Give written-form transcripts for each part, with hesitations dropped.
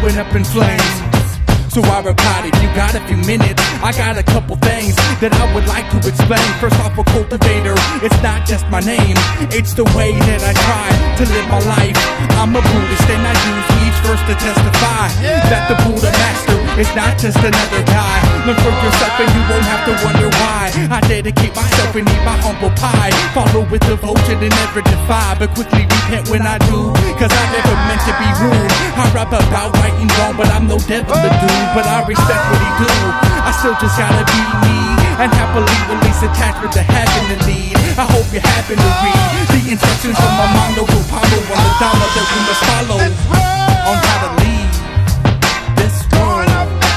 went up in flames. So I replied, if you got a few minutes, I got a couple things that I would like to explain. First off, a cultivator, it's not just my name, it's the way that I try to live my life. I'm a Buddhist and I use each verse to testify that the Buddha master is not just another guy. Look for yourself and you won't have to wonder why I dedicate myself and eat my humble pie. Follow with devotion and never defy, but quickly repent when I do, cause I never meant to be rude. I rap about right and wrong, but I'm no devil to do. But I respect what he do. I still just gotta be me and happily release attachment to having the need. I hope you happen to read the instructions from my Mondo Pablo on the dollar that we must follow on how to lead this world.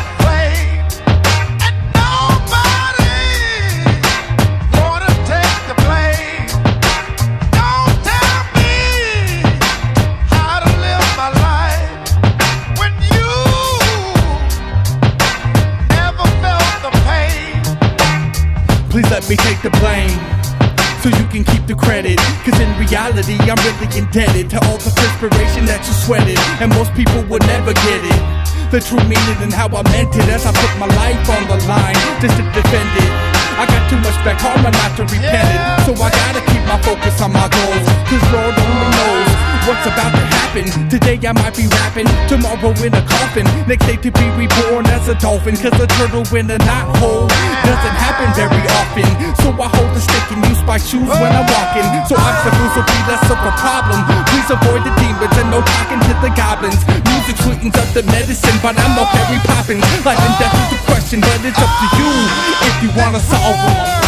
Please let me take the blame, so you can keep the credit. Cause in reality, I'm really indebted to all the perspiration that you sweated, and most people would never get it. The true meaning and how I meant it, as I put my life on the line just to defend it. I got too much back karma not to repent it, so I gotta keep my focus on my goals. Cause Lord only knows what's about to happen. Today I might be rapping, tomorrow in a coffin, next day to be reborn as a dolphin. Cause a turtle in a knothole doesn't happen very often, so I hold a stick and use my shoes when I'm walking, so obstacles will be less of a problem. Please avoid the demons and no talking to the goblins. Music sweetens up the medicine, but I'm no Mary Poppins. Life and death is a question, but it's up to you if you wanna solve one.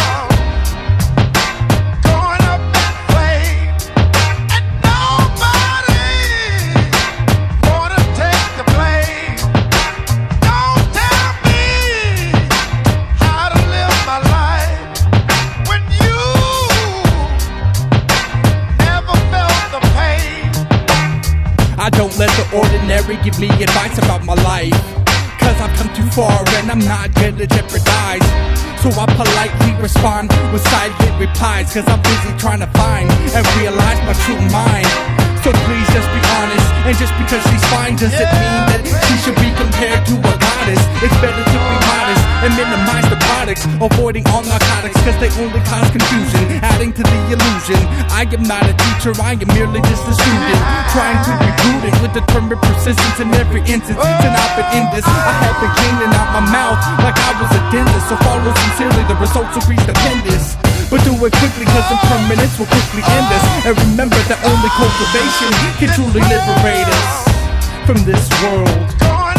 I don't let the ordinary give me advice about my life, cause I've come too far and I'm not gonna jeopardize. So I politely respond with silent replies, cause I'm busy trying to find and realize my true mind. So please just be honest, and just because she's fine doesn't mean that she should be compared to a goddess. It's better to be modest and minimize the products, avoiding all narcotics cause they only cause confusion, adding to the illusion. I am not a teacher, I am merely just a student, trying to be prudent with determined persistence in every instance. And I've been in this, I have been cleaning out my mouth like I was a dentist, so follow sincerely, the results will be stupendous. But do it quickly cause impermanence will quickly end us. And remember that only cultivation can truly liberate us from this world.